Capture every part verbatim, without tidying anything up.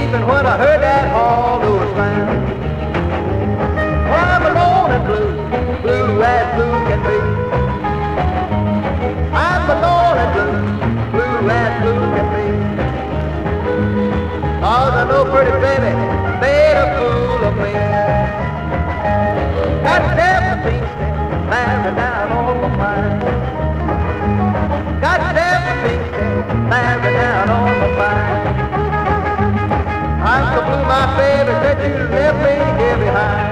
sleeping when I heard that hollow sound. Well, I'm alone and blue, blue as blue can be. I'm alone and blue, blue as blue can be. Cause I know pretty baby made a fool of me. Got seventeen steps married down on my mind. Got seventeen steps married down on my mind. I'm so blue, my baby, that you left me here behind.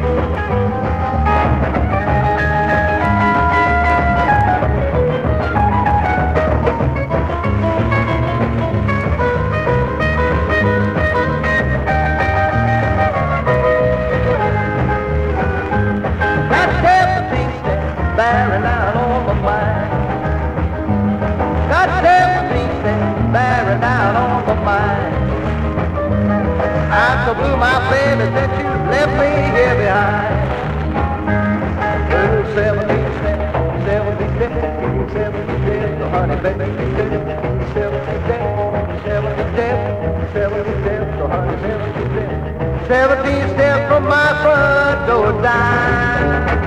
Bearing down on my mind. Got seventeen steps bearing down on my mind. I'm so blue, my baby, that you left me here behind. Oh, seventeen steps, seventeen steps, seventeen steps, oh honey, baby, seventeen steps, seventeen steps, seventeen steps, oh honey, seventeen steps, seventeen steps from my front door down.